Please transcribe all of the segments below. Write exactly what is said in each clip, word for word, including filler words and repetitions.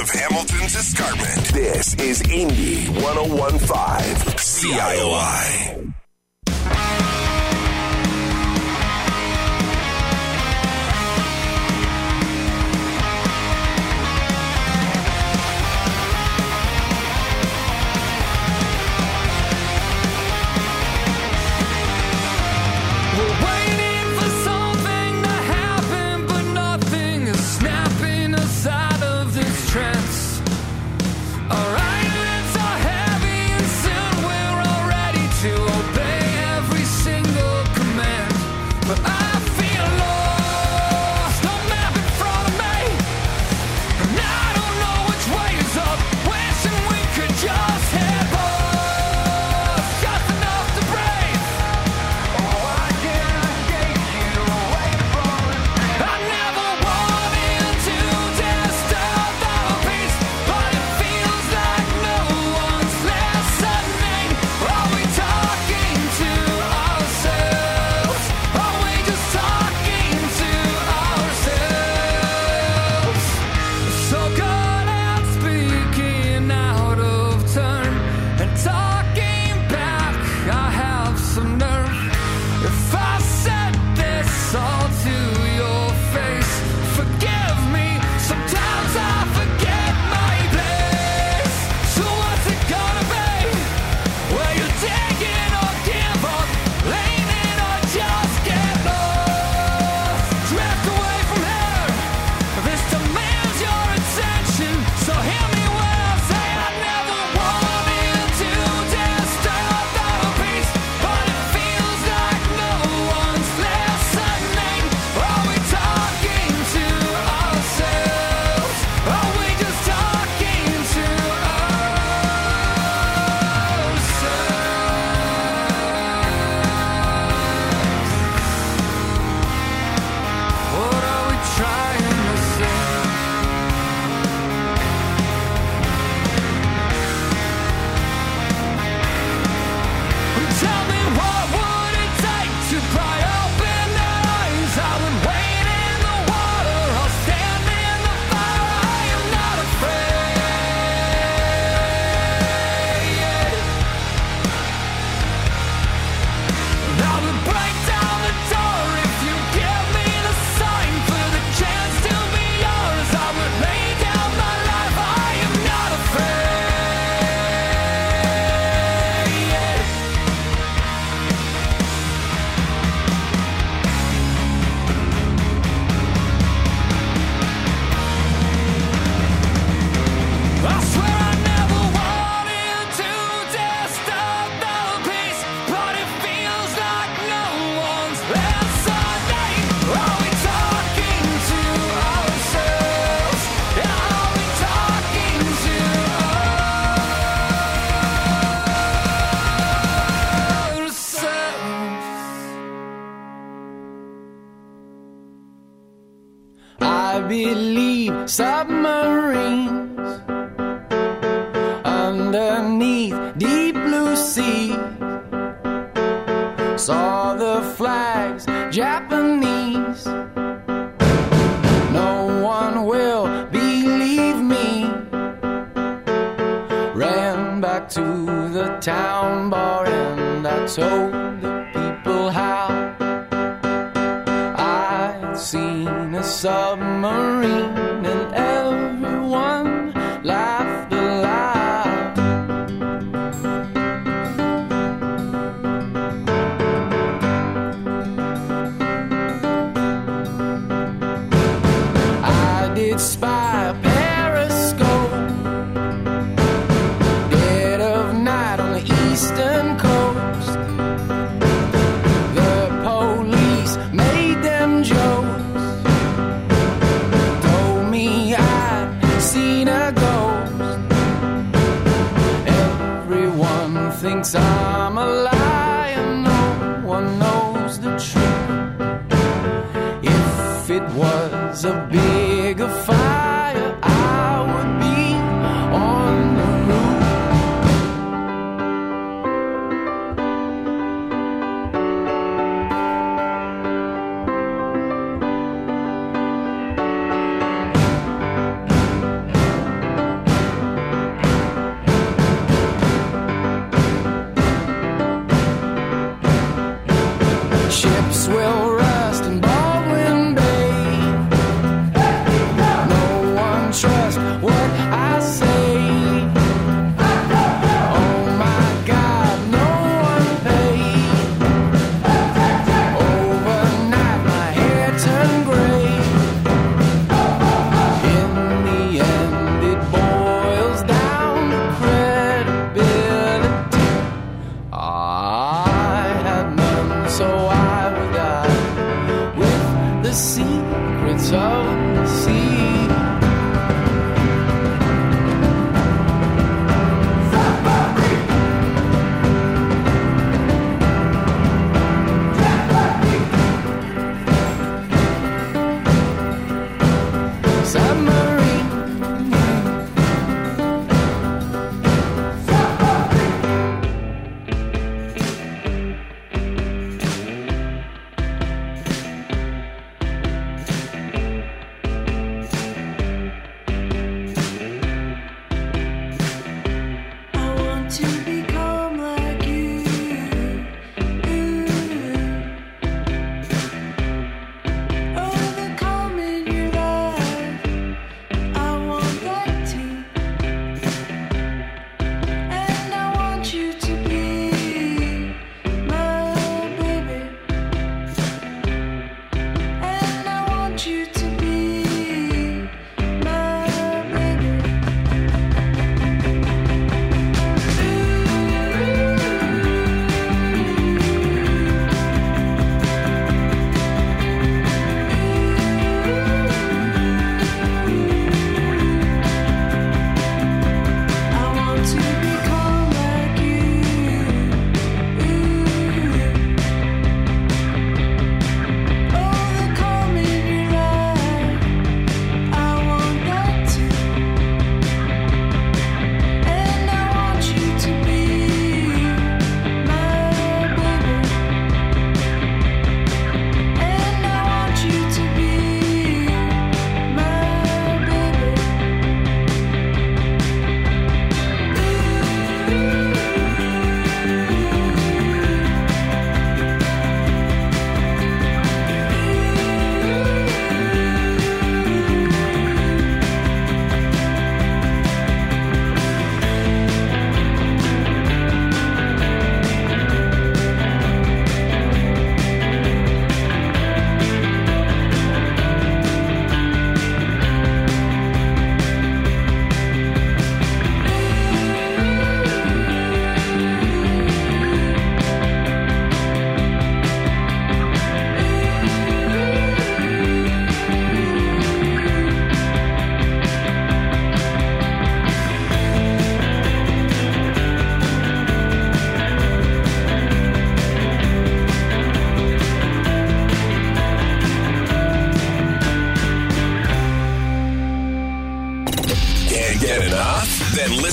of Hamilton's Escarpment. This is Indy one oh one point five C I O I. I believe submarines underneath deep blue sea. Saw the flags, Japanese. No one will believe me. Ran back to the town bar and I told the people how I'd seen a submarine and everyone laughed aloud. I did spy a periscope, dead of night on the eastern coast. The police made them jokes, told me I'd seen a ghost. Everyone thinks I'm a liar, no one knows the truth. If it was a bigger fire, I would be on the roof.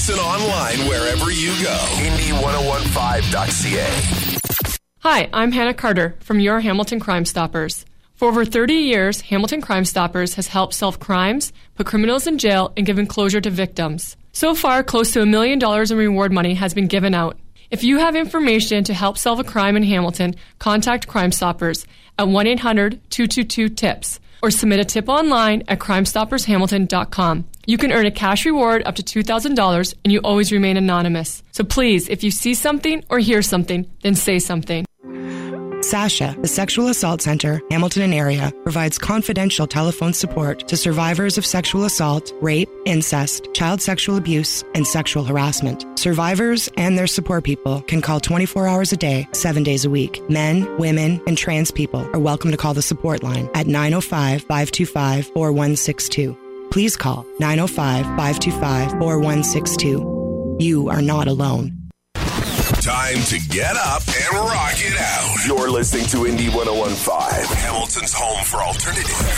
Listen online wherever you go. Indy ten fifteen dot c a. Hi, I'm Hannah Carter from Your Hamilton Crime Stoppers. For over thirty years, Hamilton Crime Stoppers has helped solve crimes, put criminals in jail, and given closure to victims. So far, close to a million dollars in reward money has been given out. If you have information to help solve a crime in Hamilton, contact Crime Stoppers at one eight hundred two two two TIPS or submit a tip online at crime stoppers hamilton dot com. You can earn a cash reward up to two thousand dollars and you always remain anonymous. So please, if you see something or hear something, then say something. SASHA, the Sexual Assault Center, Hamilton and area, provides confidential telephone support to survivors of sexual assault, rape, incest, child sexual abuse, and sexual harassment. Survivors and their support people can call twenty-four hours a day, seven days a week. Men, women, and trans people are welcome to call the support line at nine oh five, five two five, four one six two. Please call nine oh five, five two five, four one six two. You are not alone. Time to get up and rock it out. You're listening to Indy ten fifteen, Hamilton's home for alternative.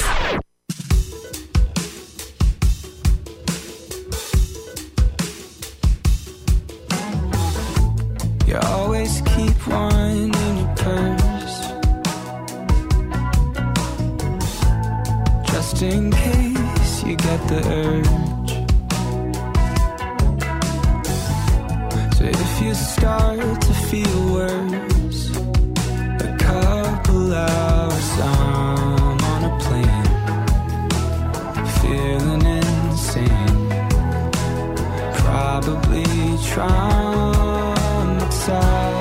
You always keep one in your purse, just in case you get the urge. So if you start to feel worse, a couple hours I'm on a plane, feeling insane, probably traumatized.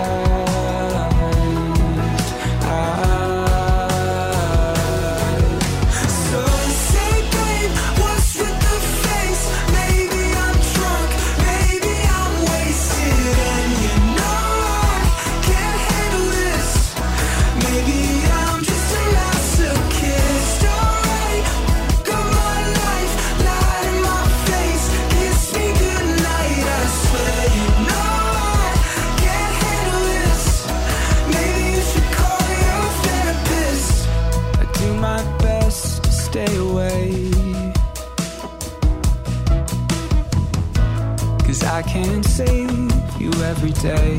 Stay away, 'cause I can't save you every day.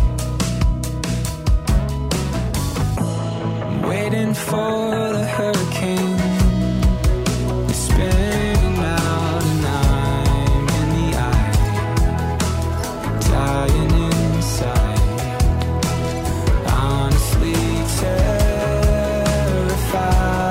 I'm waiting for the hurricane, it's spinning out and I'm in the eye, dying inside, honestly terrified.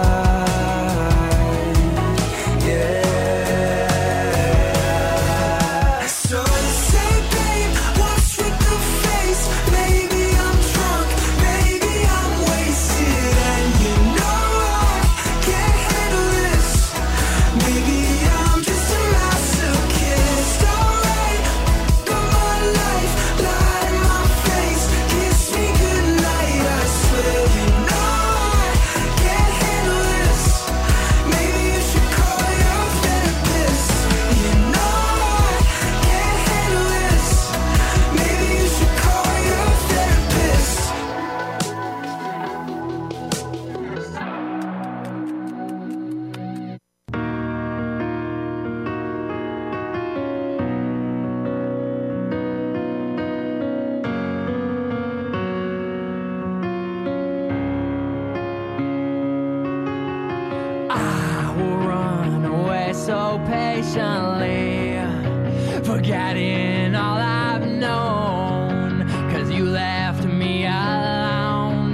So patiently, forgetting all I've known, 'cause you left me alone.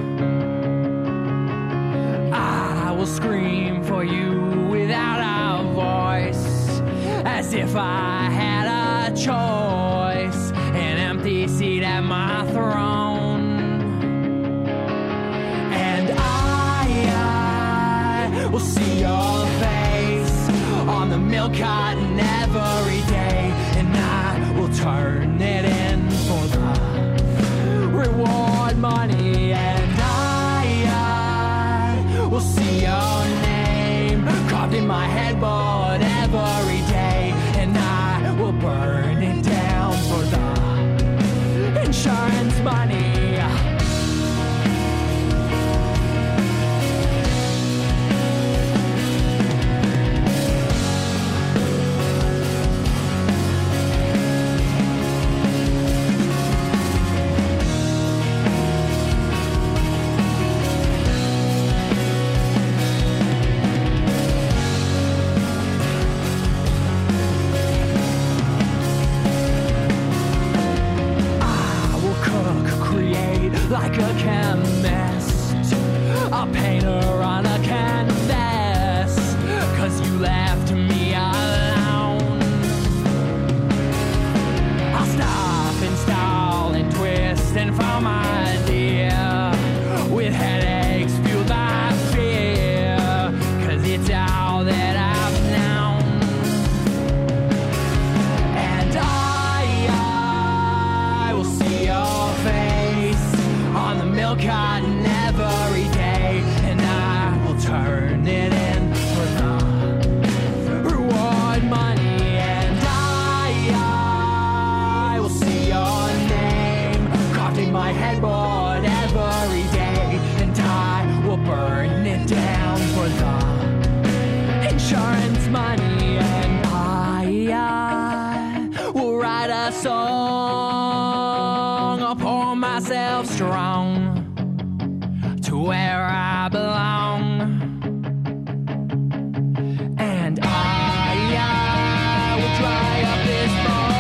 I will scream for you without a voice, as if I had a choice, an empty seat at my throne. And I, I will see your face on the milk carton every day, and I will turn it in for the reward money. And I, I will see your name carved in my headboard every day, and I will burn it down for the insurance money. right like a chemist, a painter on a canvas, 'cause you left me alone. I'll stop and stall and twist and form my idea with headaches fueled by fear, 'cause it's all that I've known. And I, I will see your face on the milk carton every day, and I will turn it in for the reward money. And I, I will see your name carved in my headboard every day, and I will burn it down for the insurance money. And I, I will write a song, I'll pour myself strong to where I belong. And I, I will dry up this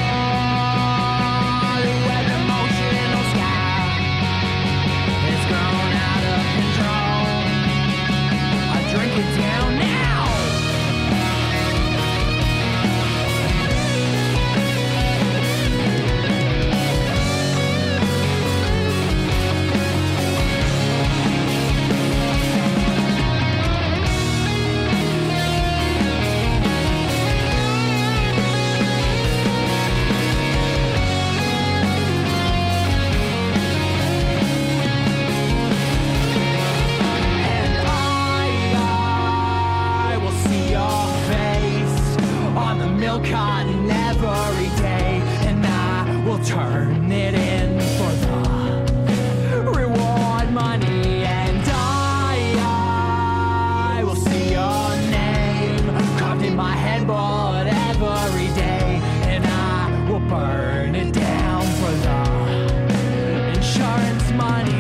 barley where the emotional sky has grown out of control. I drink it down now. And I, I will see your face on the milk carton every day, and I will turn it in for the reward money. And I, I will see your name carved in my headboard every day, and I will burn it down for the insurance money.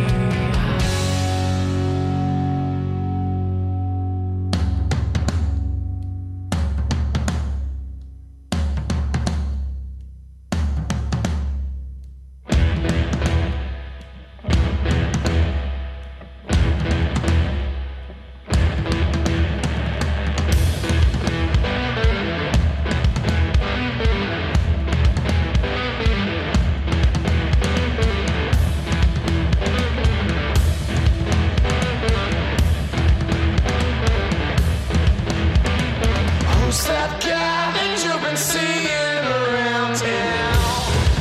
Who's that guy that you've been seeing around town?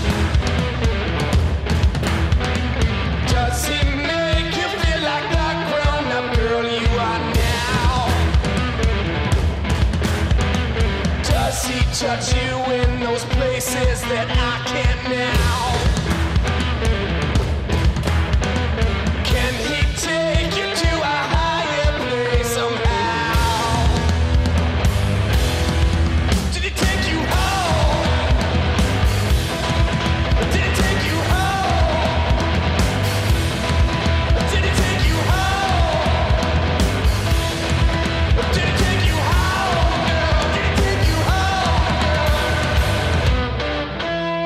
Does he make you feel like the grown-up girl you are now? Does he touch you in those places that I can't now? Can he take you to a higher place somehow? Did he take you home? Did he take you home? Did he take you home? Did he take you home, girl? Did he take you home, girl?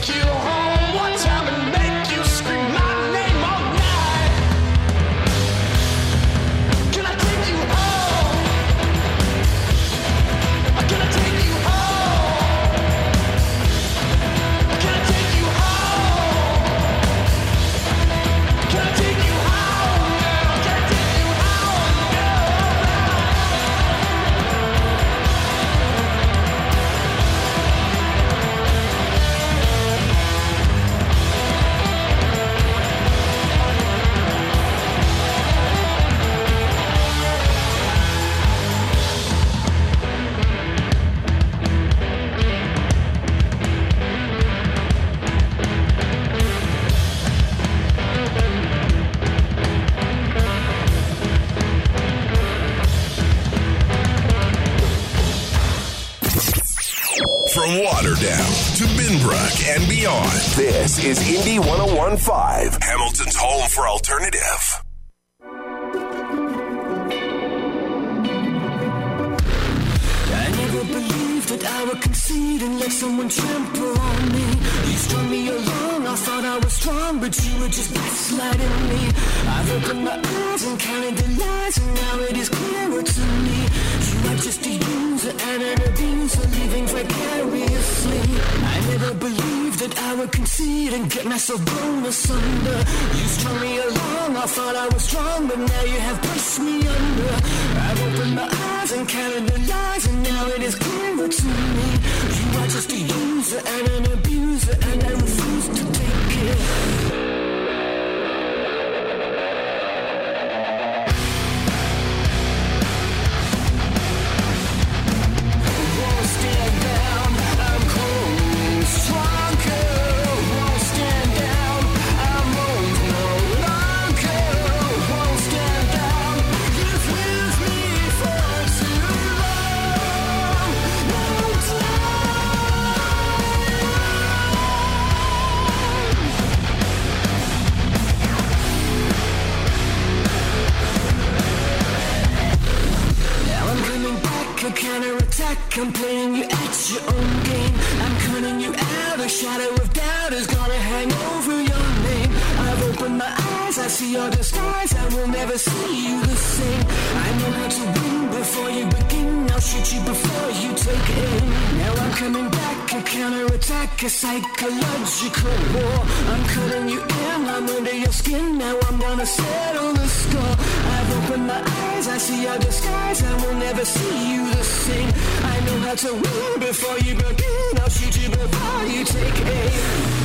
take you home one time and make you scream my name all night. Can I take you home? Can I take you home? Can I take you home? Can I take you home now? Can I take you home now? From Waterdown to Binbrook and beyond, this is Indie one oh one point five, Hamilton's home for alternative. I never believed that I would concede and let someone trample on me. You strung me along, I thought I was strong, but you were just gaslighting me. I've opened my eyes and counted the lies, and now it is clearer to me. You are just a user and an abuser, living vicariously. I never believed that I would concede and get myself blown asunder. You strung me along, I thought I was strong, but now you have pushed me under. I've opened my eyes and counted the lies, and now it is clearer to me. You are just a user and an abuser, and I refuse to take it. Won't stand down, I'm growing stronger. Won't stand down, I'm old no longer. Won't stand down, you've used me for too long. Won't Now I'm coming back, a counter-attack. I'm playing you at your own game. I'm cutting you out, a shadow of doubt is gonna hang over your name. I've opened my eyes, I see your disguise, I will never see you the same. I know how to win before you begin, I'll shoot you before you take aim. Now I'm coming back, a counter-attack, a psychological war. I'm cutting you in, I'm under your skin, now I'm gonna settle the score. I've opened my eyes, I see your disguise, I will never see you the same. I know how to win before you begin, I'll shoot you before you take aim.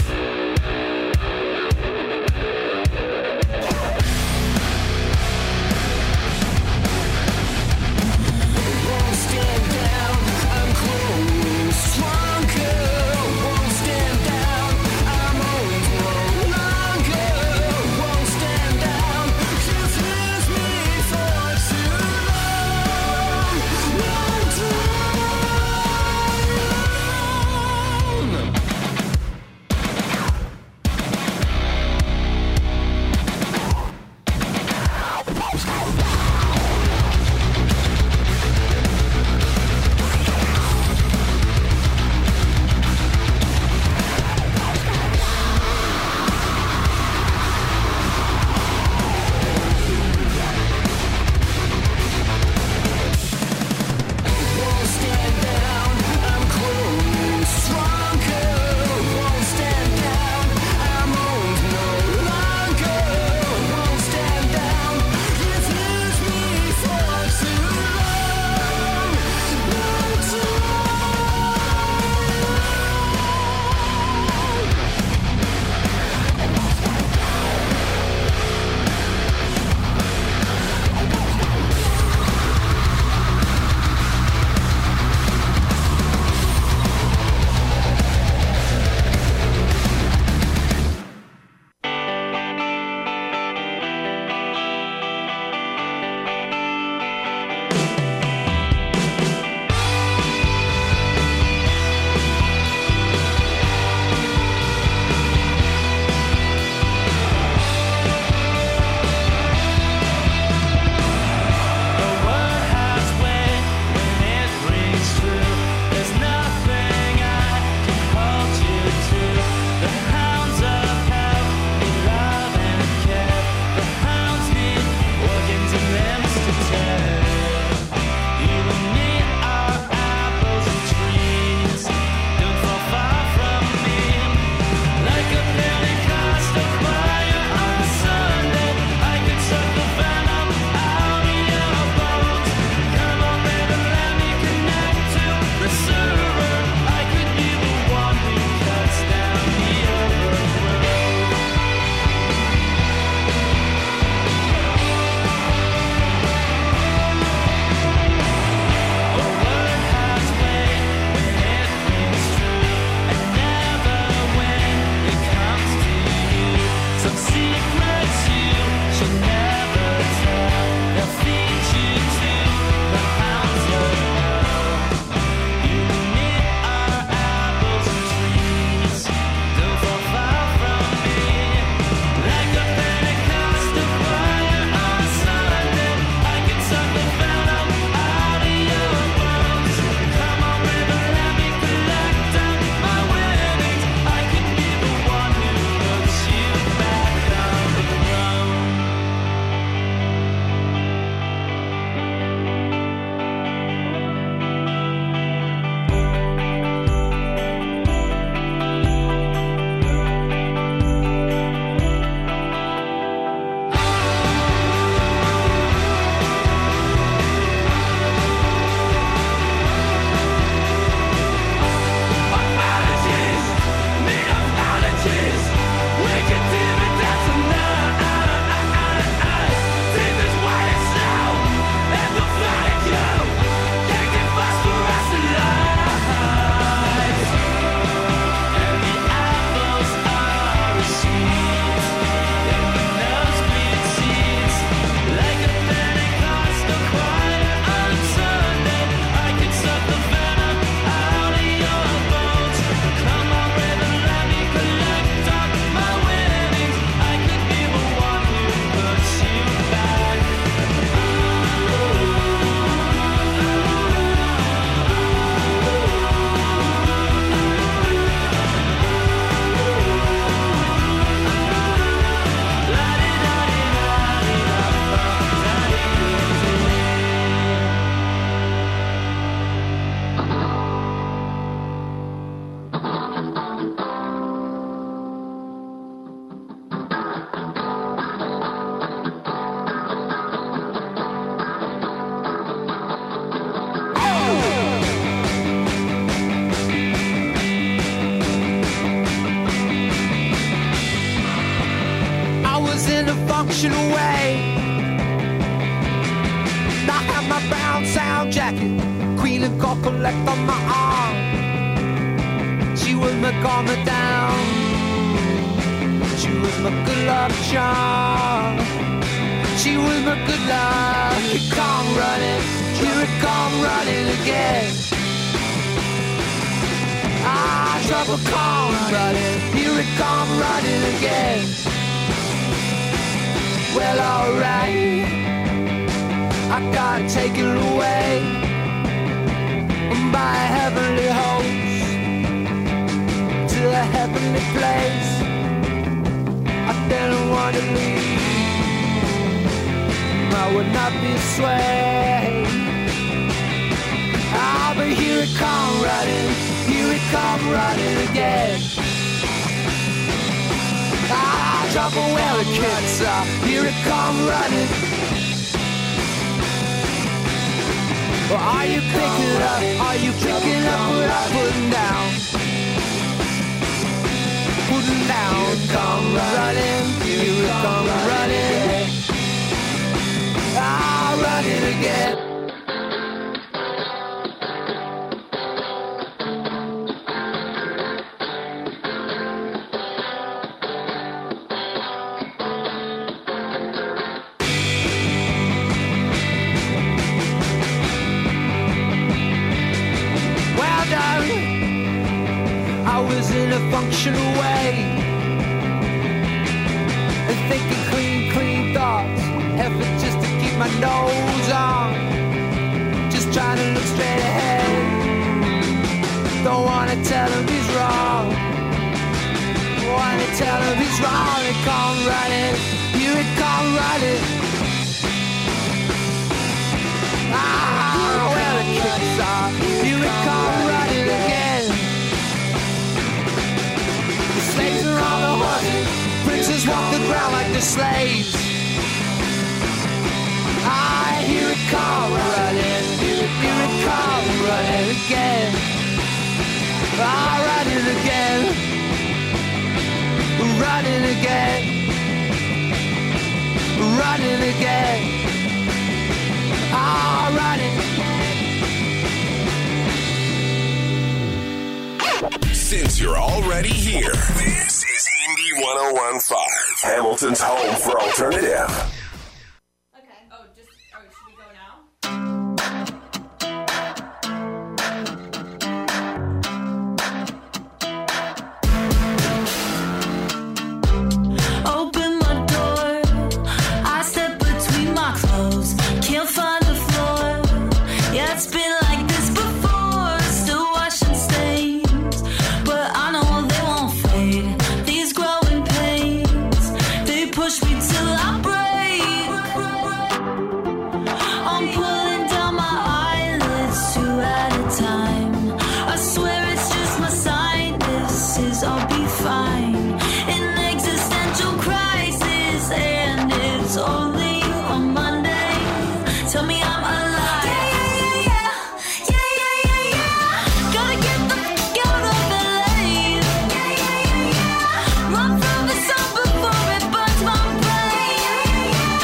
Won't stand down, I'm growing stronger. Won't stand down, I'm old no longer. Won't stand down, you've used me for too long. Won't down. function away. I have my brown sound jacket, Queen of God collect on my arm. She was my calmer down. She was my good luck charm. She was my good luck. Here it come running, here it come running again. Ah, trouble come running, here it come running again. Well, alright, I gotta take it away by a heavenly host to a heavenly place. I didn't want to leave, I would not be swayed. Ah, but here it come running, here it come running again. Ah, trouble where the kids are, here it come running. Well, are you picking it up, are you picking up what I'm putting down? Putting down, here it come running, here it come running. Ah, running again. In a functional way and thinking clean, clean thoughts, effort just to keep my nose on, just trying to look straight ahead. Don't wanna tell him he's wrong, wanna tell him he's wrong. It come running, here it come running. Ah, where the kicks are, here it come running again. Slaves are on the horses, princes walk the ground like they're slaves. I hear it come running, hear it, hear it come running again. Ah, running again, running again, running again. Ah, running. Since you're already here, this is Indie one oh one point five, Hamilton's home for alternative. Okay. Oh, just, oh, should we go now? Open my door, I step between my clothes, can't find the floor. Yeah, it's been like this before, still washing stains, but I know they won't fade. These growing pains, they push me till I break. I'm pulling down my eyelids two at a time. I swear it's just my sinuses, I'll be fine. An existential crisis, and it's only on Monday. Tell me I'm alive. Yeah, yeah, yeah, yeah, yeah, yeah, yeah. Gotta get the f*** out of L A. Yeah, yeah, yeah, yeah. Run from the sun before it burns my brain.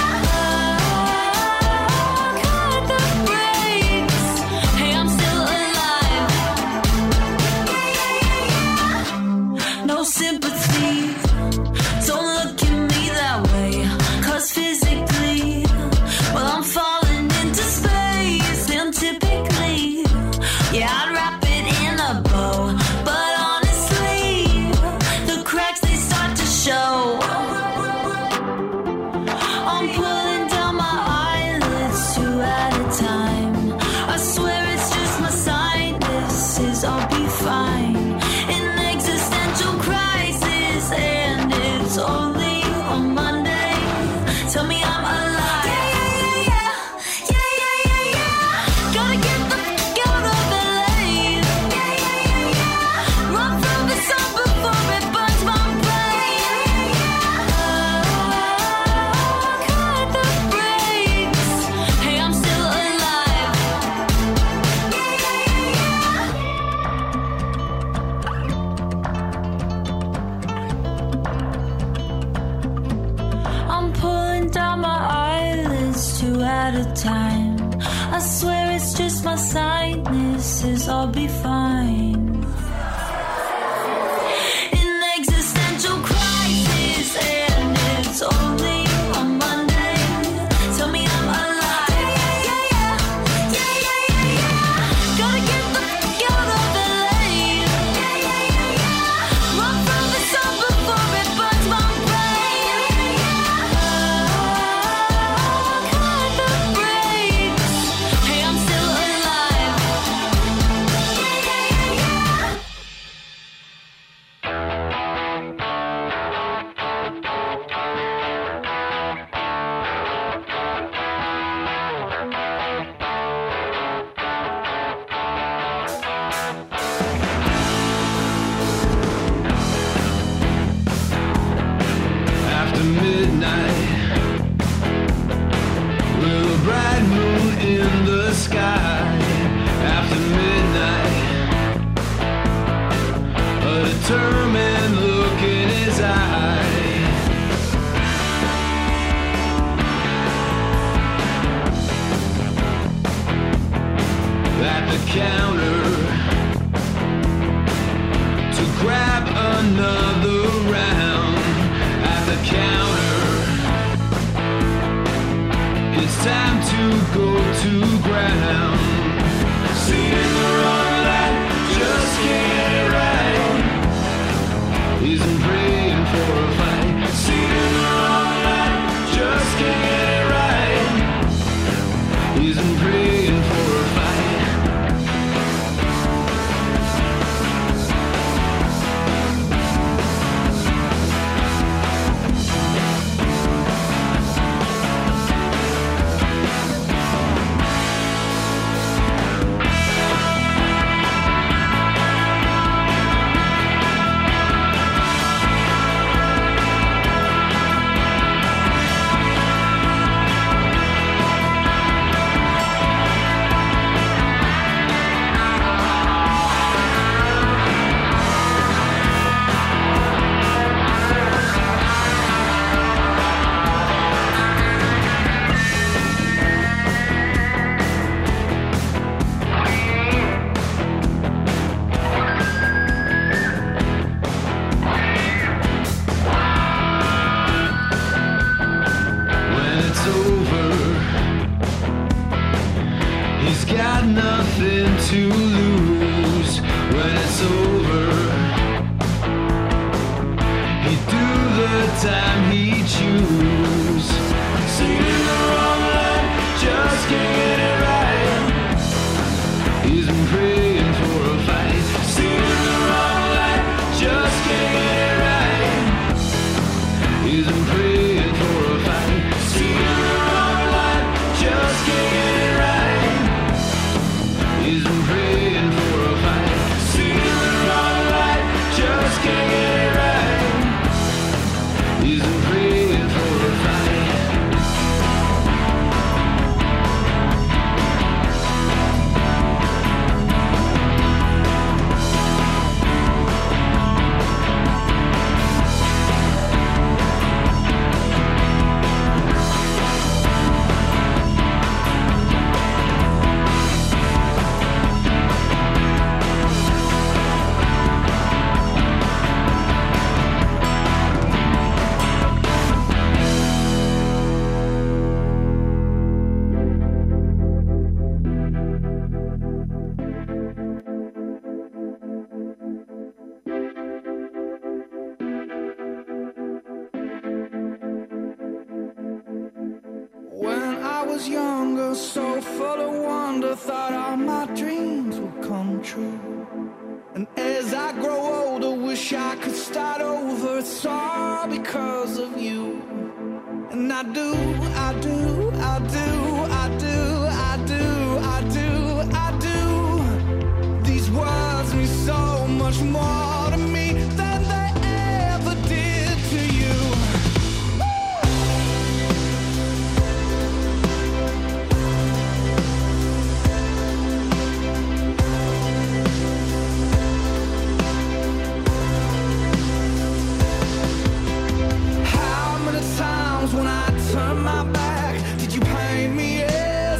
Ah, cut the brakes. Hey, I'm still alive. Yeah, yeah, yeah, yeah. No sympathy. Don't look at me that way, 'cause physically, well, I'm falling into space, and typically, yeah, I'd wrap it in a bow, but honestly, the cracks, they start to show. I'm pulling down my eyelids two at a time. I swear it's just my sinuses, I'll be fine. An existential crisis, and it's only on Monday. Tell me I'm alive. Yeah, yeah, yeah, yeah, yeah, yeah, yeah. Gotta get the f*** out of L A. Yeah, yeah, yeah, yeah. Run from the sun before it burns my brain. Ah, cut the brakes. Hey, I'm still alive. Yeah, yeah, yeah, yeah. time. I swear it's just my sinuses, I'll be fine. In existential crisis, and it's only on Monday. Tell me I'm alive. Yeah, yeah, yeah, yeah, yeah, yeah, yeah. Gotta get the fuck out of L A. Yeah, yeah, yeah, yeah. Run from the sun before it burns my brain. Oh, cut the brakes. Hey, I'm still alive. Yeah, yeah, yeah, yeah. After midnight, with a bright moon in the sky. After midnight, a determined look in his eye. At the counter, to grab another round. At the counter, it's time to go to ground. Seeing the wrong light, just can't get it right. Isn't praying for a fight. Seeing the wrong light, just can't get it right. Isn't praying for a fight. When it's over, he's got nothing to lose. When it's over, he'd do the time he choose. Seeing the wrong light, just can't get it right. He's been praying for a fight. Seeing the wrong light, just can't get it right. He's been praying for a fight. Seeing the wrong light, just can't get it right. He's been praying for a fight. Seeing the wrong light, just can't get it right. He's been praying for a fight. When I was younger, so full of wonder, thought all my dreams would come true. And as I grow older, wish I could start over. It's all because of you. And I do, I do, I do, I do, I do, I do, I do. These words mean so much more to me than they ever did to you. How many times when I turn my back did you paint me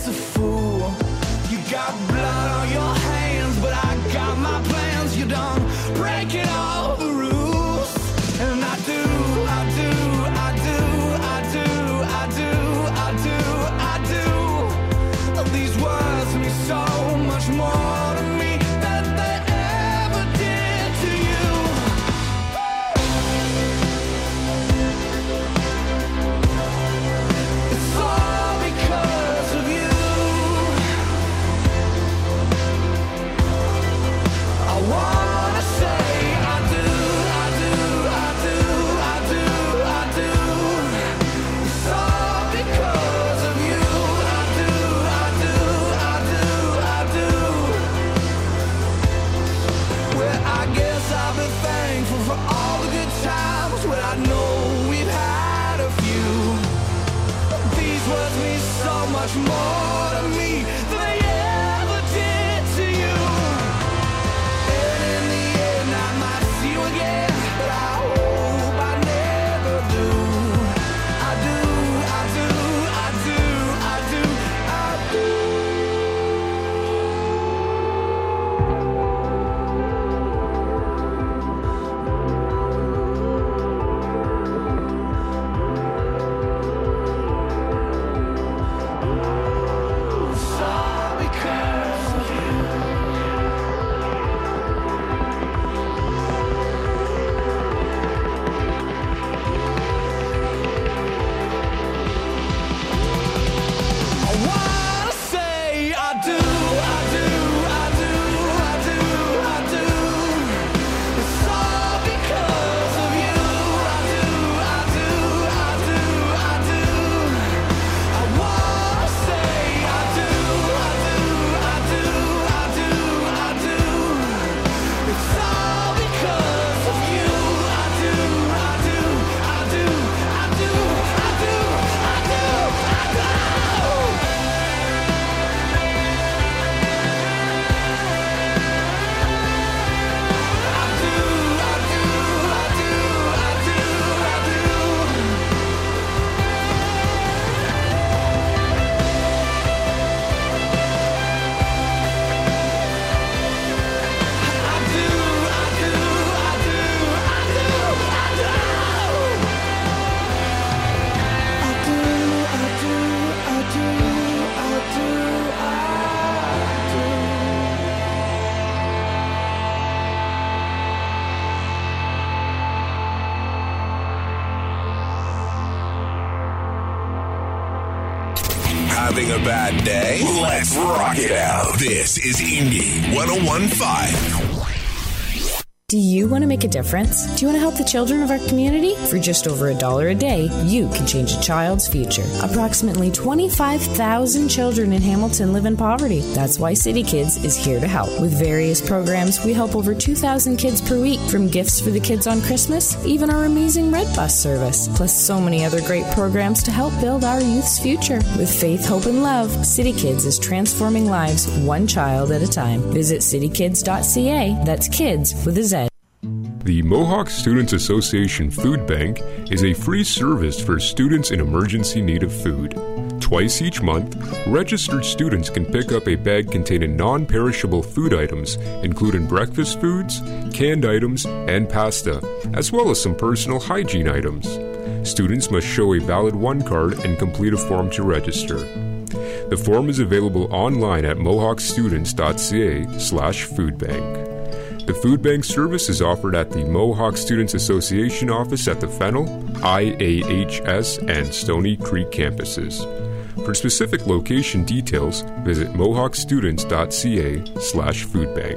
Having a bad day? Let's rock it out. This is Indie one oh one point five. Do you want to make a difference? Do you want to help the children of our community? For just over a dollar a day, you can change a child's future. Approximately twenty-five thousand children in Hamilton live in poverty. That's why City Kids is here to help. With various programs, we help over two thousand kids per week, from gifts for the kids on Christmas, even our amazing Red Bus service, plus so many other great programs to help build our youth's future. With faith, hope, and love, City Kids is transforming lives one child at a time. Visit city kids dot c a. That's kids with a Z. The Mohawk Students Association Food Bank is a free service for students in emergency need of food. Twice each month, registered students can pick up a bag containing non-perishable food items, including breakfast foods, canned items, and pasta, as well as some personal hygiene items. Students must show a valid one card and complete a form to register. The form is available online at mohawk students dot c a slash food bank. The food bank service is offered at the Mohawk Students Association office at the Fennel, I A H S, and Stony Creek campuses. For specific location details, visit mohawk students dot c a slash food bank.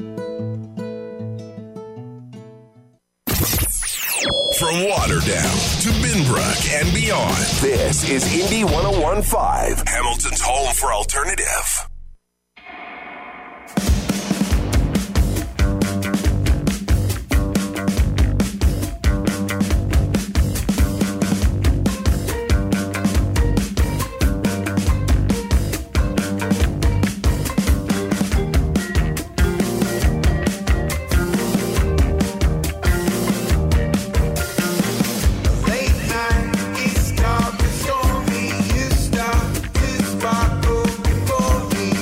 From Waterdown to Binbrook and beyond, this is Indie one oh one point five, Hamilton's home for alternative. It's dark and stormy, you start to sparkle before me.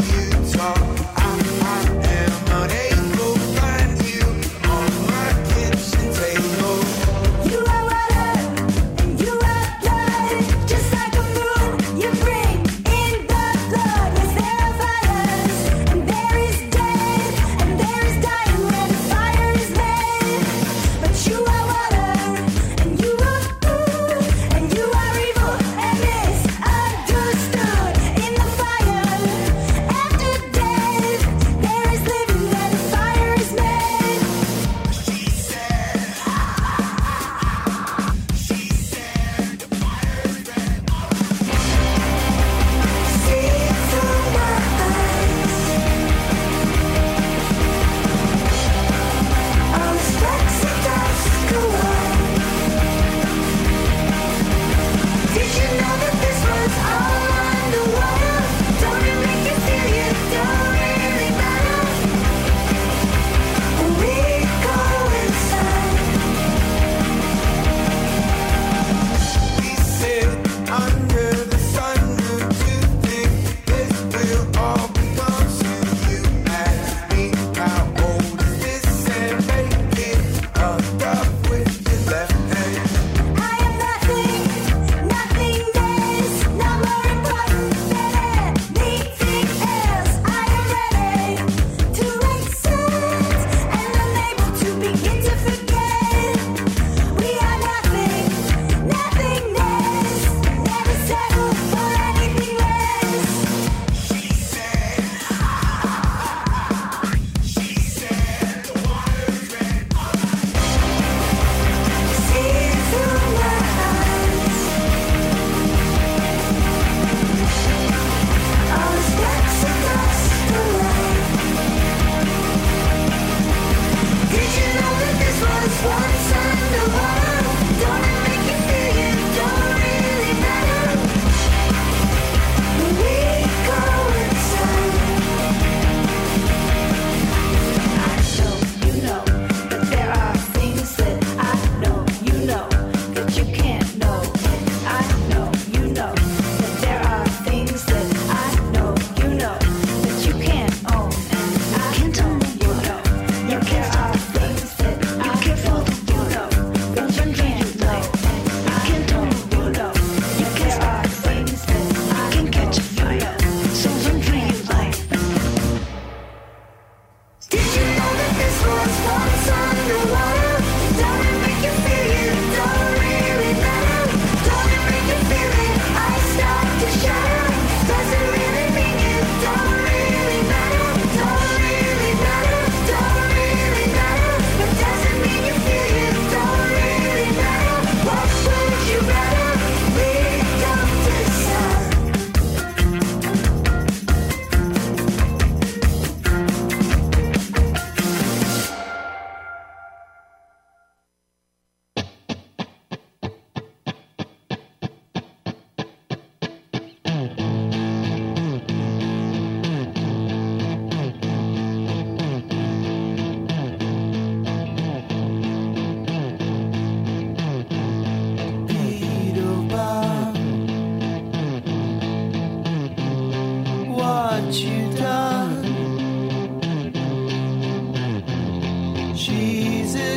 She's a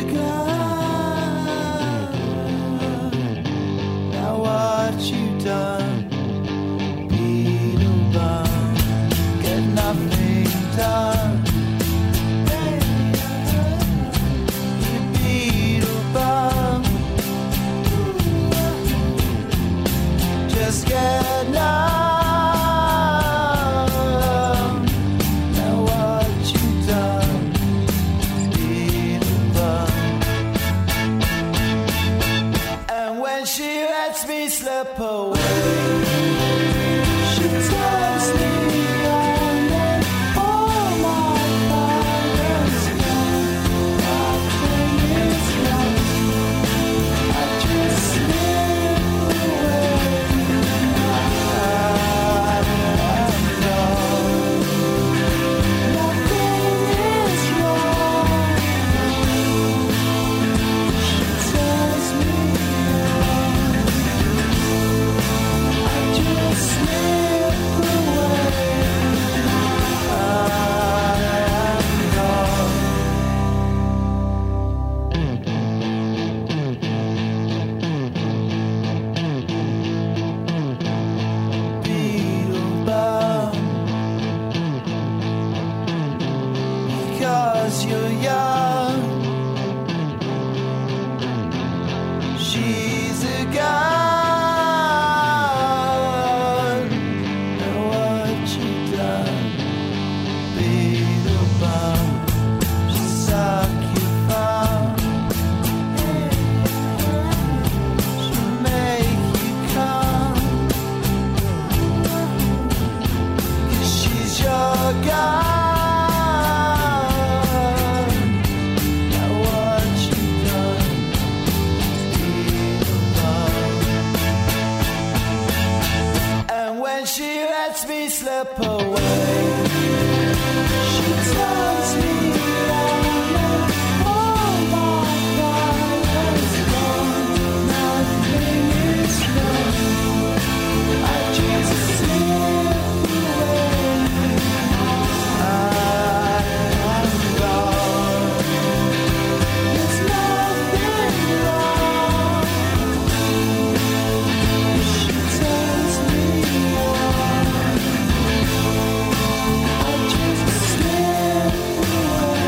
gun. Now what you done? Beetlebum, get nothing done. You Beetlebum, just get numb. Now what you done? And when she lets me slip away, she tells me I'm in all my violence gone. Nothing is right. I just slip away. I am gone. Nothing is wrong. She tells me I just slip away. I am gone. Beetlebum, because you're young. She's a gun. And what you done? Beetlebum, she suck you fun. She'll make you come. 'Cause she's your gun. Now what you done? And when she lets me slip away, she tells me I'm in all my violence gone. Nothing is wrong. I just slip away. I am gone. There's nothing wrong. She tells me I just slip away.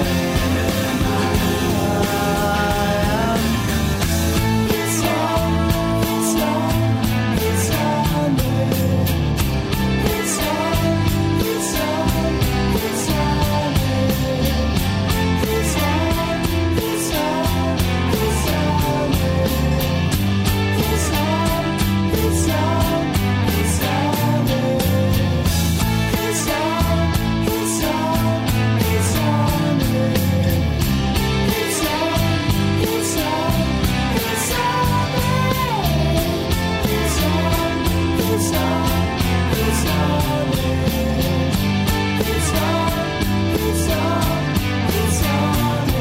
I am. It's on, it's on, it's on me. It's on, it's on, it's on me. It's on, it's on, it's on me. It's on, it's on, it's on me. It's on, it's on, it's on me. It's on, it's on, it's on me. It's on, it's on, it's on me. It's on, it's on, it's on me.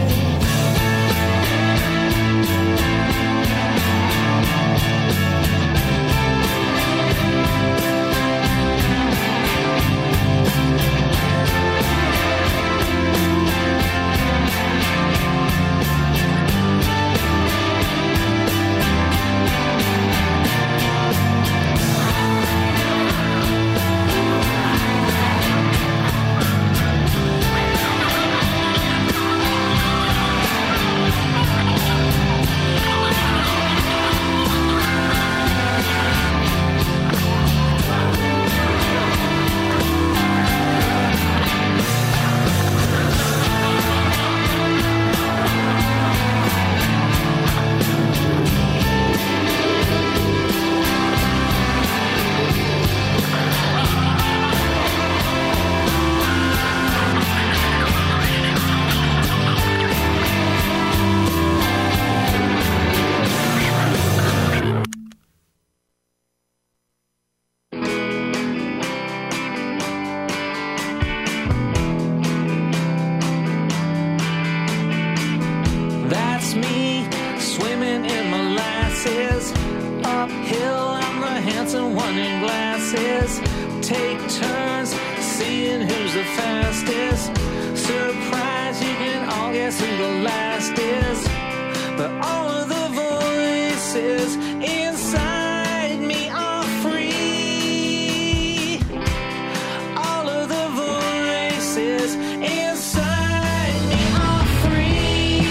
That's me, swimming in molasses. Uphill, I'm the handsome one in glasses. Take turns, seeing who's the fastest. Surprise, you can all guess who the last is. But all of the voices inside me are free. All of the voices inside me are free.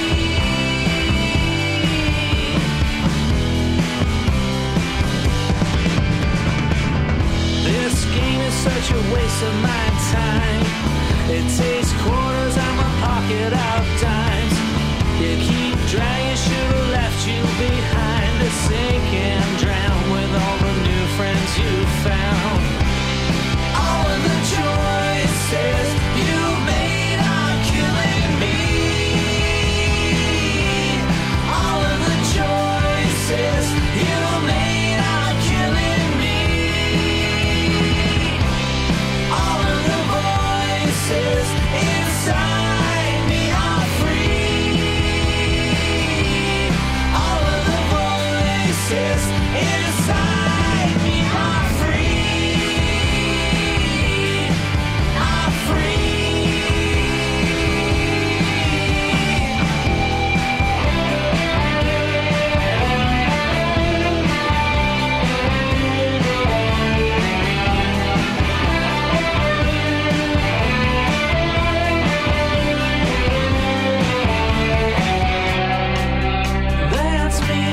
This game is such a waste of my time. It takes quarters out my pocket out dimes. You keep dragging, should've left you behind to sink and drown with all the new friends you found. All of the choices you made are killing me. All of the choices you made are killing me. All of the voices inside me are free. All of the voices inside me are free. Are That's me.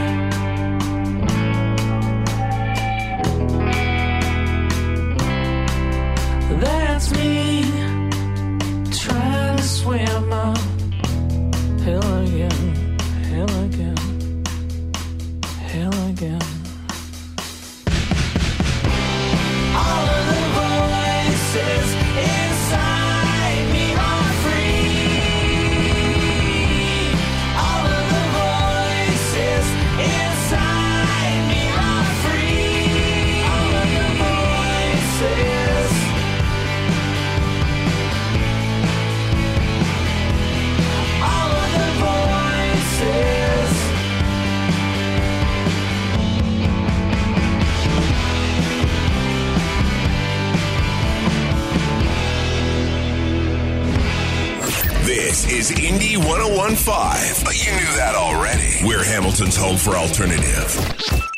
That's me. Trying to swim uphill again, hill again, hill again. All of the voices inside me are free. All of the voices inside me are free. All of the voices. All of the voices. This is Indie one oh one point five, but you knew that already. We're Hamilton's home for alternative.